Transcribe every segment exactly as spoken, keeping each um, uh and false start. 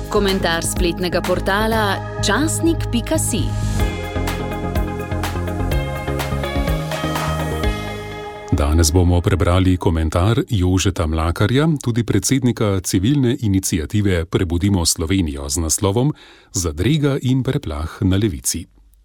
Komentar spletnega portala časnik pika si. Danes bomo prebrali komentar Jožeta Mlakarja, tudi predsednika civilne iniciative Prebudimo Slovenijo z naslovom Zadrega in preplah na levici.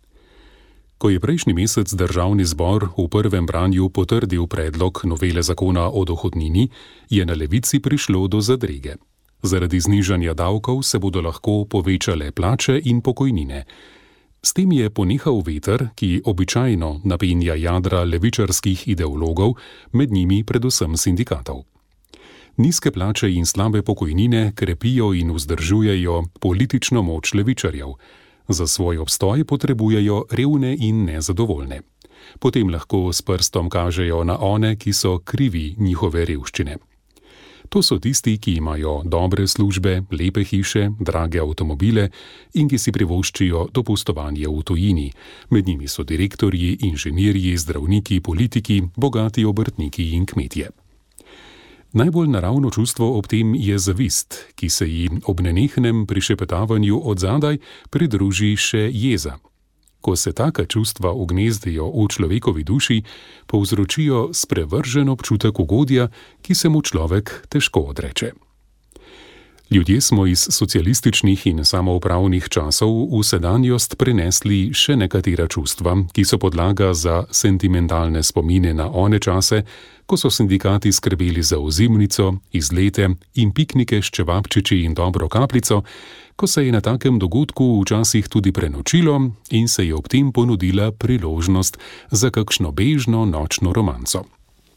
Ko je prejšnji mesec državni zbor v prvem branju potrdil predlog novele zakona o dohodnini, je na levici prišlo do zadrege. Zaradi znižanja davkov se bodo lahko povečale plače in pokojnine. S tem je ponehal veter, ki običajno napenja jadra levičarskih ideologov, med njimi predvsem sindikatov. Nizke plače in slabe pokojnine krepijo in vzdržujejo politično moč levičarjev. Za svoj obstoj potrebujejo revne in nezadovoljne. Potem lahko s prstom kažejo na one, ki so krivi njihove revščine. To so tisti, ki imajo dobre službe, lepe hiše, drage avtomobile in ki si privoščijo dopustovanje v tujini. Med njimi so direktorji, inženirji, zdravniki, politiki, bogati obrtniki in kmetje. Najbolj naravno čustvo ob tem je zavist, ki se ji ob nenehnem prišepetavanju od zadaj pridruži še jeza. Ko se taka čustva ugnezdijo v človekovi duši, povzročijo sprevržen občutek ugodja, ki se mu človek težko odreče. Ljudje smo iz socialističnih in samoupravnih časov v sedanjost prenesli še nekatera čustva, ki so podlaga za sentimentalne spomine na one čase, ko so sindikati skrbeli za ozimnico, izlete in piknike s čevapčiči in dobro kapljico, ko se je na takem dogodku včasih tudi prenočilo in se je ob tem ponudila priložnost za kakšno bežno nočno romanco.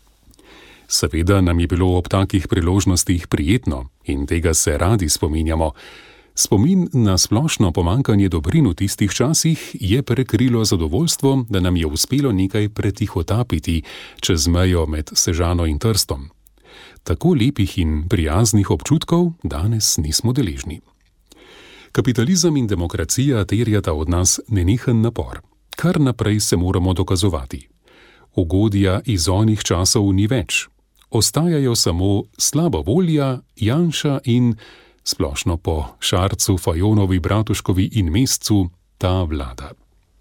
Seveda nam je bilo ob takih priložnostih prijetno in tega se radi spominjamo. Spomin na splošno pomanjkanje dobrin v tistih časih je prekrilo zadovoljstvo, da nam je uspelo nekaj pretihotapiti čez mejo med Sežano in Trstom. Tako lepih in prijaznih občutkov danes nismo deležni. Kapitalizem in demokracija terjata od nas nenehen napor. Kar naprej se moramo dokazovati. Ugodja iz onih časov ni več. Ostajajo samo slaba volja, Janša in, splošno po Šarcu, Fajonovi, Bratuškovi in Mescu, ta vlada.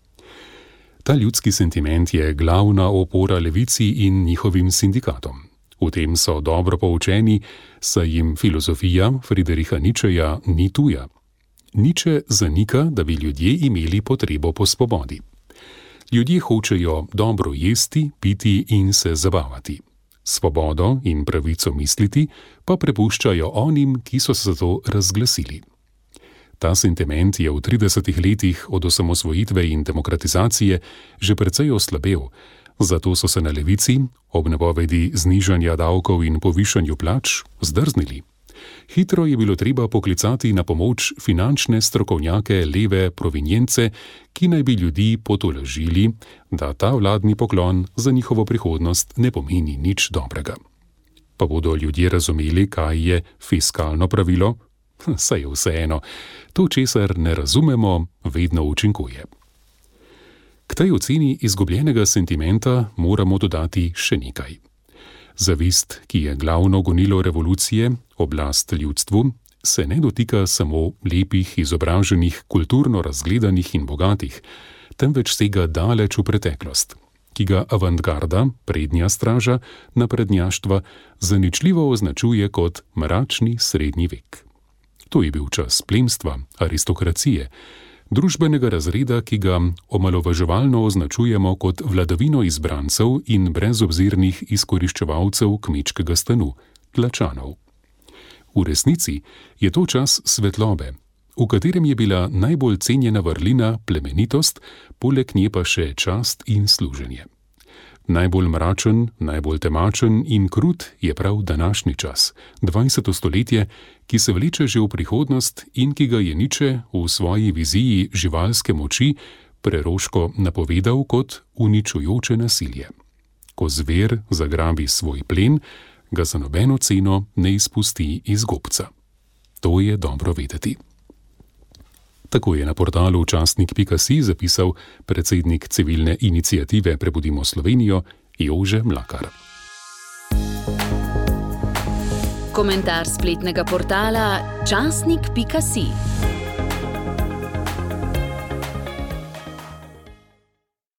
Ta ljudski sentiment je glavna opora levici in njihovim sindikatom. V tem so dobro poučeni, saj jim filozofija Friedricha Nietzscheja ni tuja. Nietzsche zanika, da bi ljudje imeli potrebo po svobodi. Ljudje hočejo dobro jesti, piti in se zabavati. Svobodo in pravico misliti pa prepuščajo onim, ki so se za to razglasili. Ta sentiment je v tridesetih letih od osamosvojitve in demokratizacije že precej oslabel, zato so se na levici ob napovedi znižanja davkov in povišanju plač zdrznili. Hitro je bilo treba poklicati na pomoč finančne strokovnjake leve provinjence, ki naj bi ljudi potolažili, da ta vladni poklon za njihovo prihodnost ne pomeni nič dobrega. Pa bodo ljudje razumeli, kaj je fiskalno pravilo? Saj je vseeno, to, česar ne razumemo, vedno učinkuje. K tej oceni izgubljenega sentimenta moramo dodati še nekaj. Zavist, ki je glavno gonilo revolucije, oblast ljudstvu, se ne dotika samo lepih, izobraženih, kulturno razgledanih in bogatih, temveč sega daleč v preteklost, ki ga avantgarda, prednja straža, naprednjaštva, zaničljivo označuje kot mračni srednji vek. To je bil čas plemstva, aristokracije, družbenega razreda, ki ga omalovaževalno označujemo kot vladavino izbrancev in brezobzirnih izkoriščevalcev kmečkega stanu, tlačanov. V resnici je to čas svetlobe, v katerem je bila najbolj cenjena vrlina plemenitost, poleg nje pa še čast in služenje. Najbolj mračen, najbolj temačen in krut je prav današnji čas, dvajseto stoletje, ki se vleče že v prihodnost in ki ga je Nietzsche v svoji viziji živalske moči preroško napovedal kot uničujoče nasilje. Ko zver zagrabi svoj plen, ga za nobeno ceno ne izpusti iz gobca. To je dobro vedeti. Tako je na portalu časnik pika si zapisal predsednik civilne iniciative Prebudimo Slovenijo Jože Mlakar. Komentar spletnega portala časnik pika si.